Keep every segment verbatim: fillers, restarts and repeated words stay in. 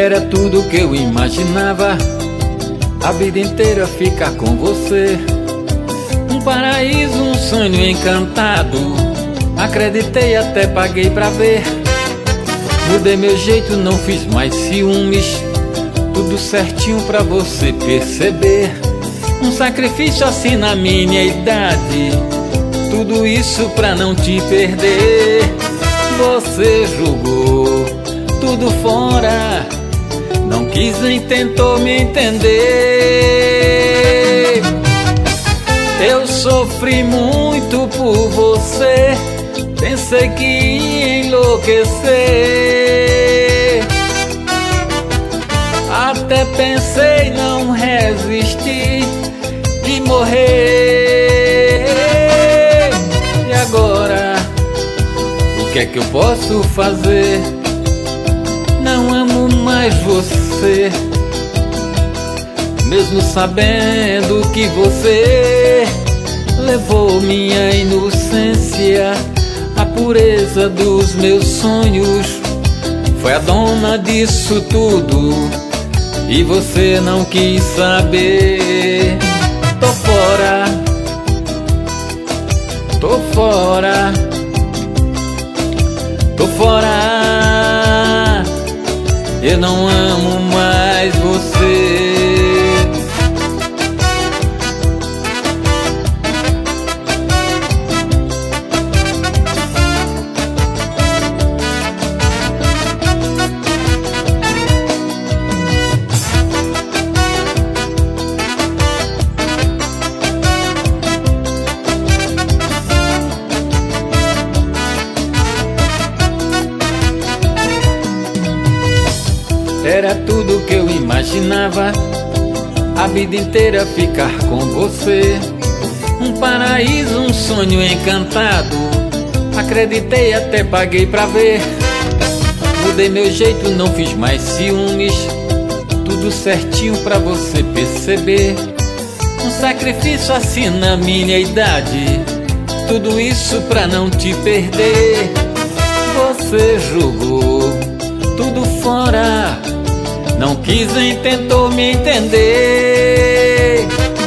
Era tudo que eu imaginava, a vida inteira ficar com você. Um paraíso, um sonho encantado, acreditei, até paguei pra ver. Mudei meu jeito, não fiz mais ciúmes, tudo certinho pra você perceber. Um sacrifício assim na minha idade, tudo isso pra não te perder. Você jogou tudo fora, não quis nem tentou me entender. Eu sofri muito por você, pensei que ia enlouquecer. Até pensei não resistir e morrer. E agora, o que é que eu posso fazer? Não amo mais você, mesmo sabendo que você levou minha inocência, a pureza dos meus sonhos. Foi a dona disso tudo e você não quis saber. Tô fora, tô fora, tô fora. Eu não amo mais você. Era tudo que eu imaginava, a vida inteira ficar com você. Um paraíso, um sonho encantado, acreditei, até paguei pra ver. Mudei meu jeito, não fiz mais ciúmes, tudo certinho pra você perceber. Um sacrifício assim na minha idade, tudo isso pra não te perder. Você jogou tudo fora, não quis nem tentou me entender.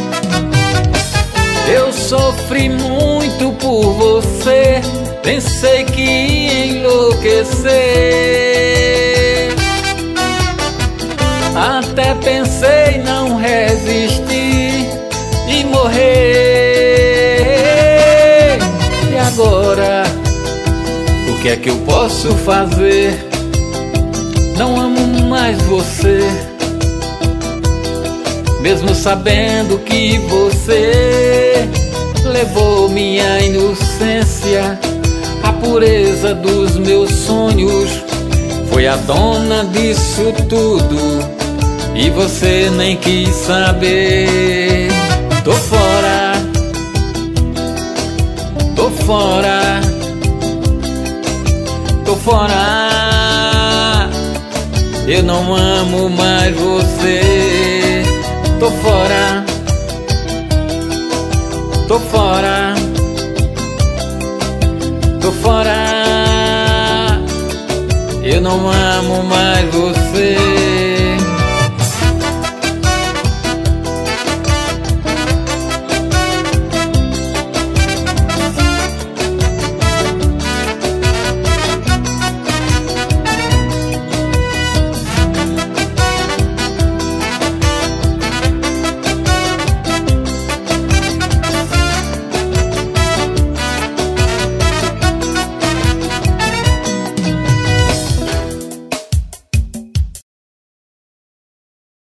Eu sofri muito por você, pensei que ia enlouquecer. Até pensei não resistir e morrer. E agora, o que é que eu posso fazer? Não amo mais você, mesmo sabendo que você levou minha inocência, a pureza dos meus sonhos. Foi a dona disso tudo e você nem quis saber. Tô fora, tô fora, tô fora. Eu não amo mais você. Tô fora, tô fora, tô fora. Eu não amo mais você.